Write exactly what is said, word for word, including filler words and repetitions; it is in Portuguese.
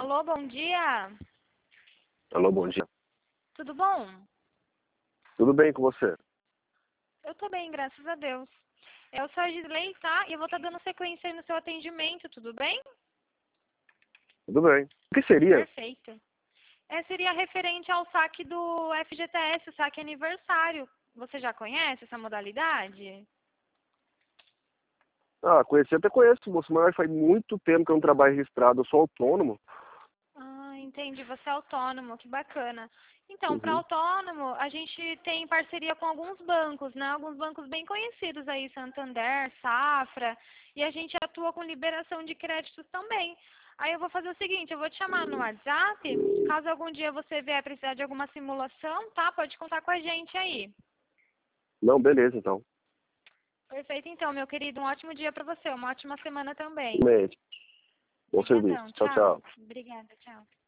Alô, bom dia. Alô, bom dia. Tudo bom? Tudo bem com você? Eu tô bem, graças a Deus. Eu sou a Gisley, tá? E eu vou estar dando sequência aí no seu atendimento, tudo bem? Tudo bem. O que seria? Perfeito. É, seria referente ao saque do F G T S, o saque aniversário. Você já conhece essa modalidade? Ah, conheci, até conheço, moço, mas faz muito tempo que eu não trabalho registrado, eu sou autônomo. Ah, entendi. Você é autônomo, que bacana. Então, para Uhum. autônomo, a gente tem parceria com alguns bancos, né? Alguns bancos bem conhecidos aí, Santander, Safra, e a gente atua com liberação de créditos também. Aí eu vou fazer o seguinte, eu vou te chamar no WhatsApp, caso algum dia você vier precisar de alguma simulação, tá? Pode contar com a gente aí. Não, beleza, então. Perfeito, então, meu querido. Um ótimo dia para você, uma ótima semana também. Igualmente. Bom serviço. Obrigadão, Tchau, tchau. tchau. Obrigada, tchau.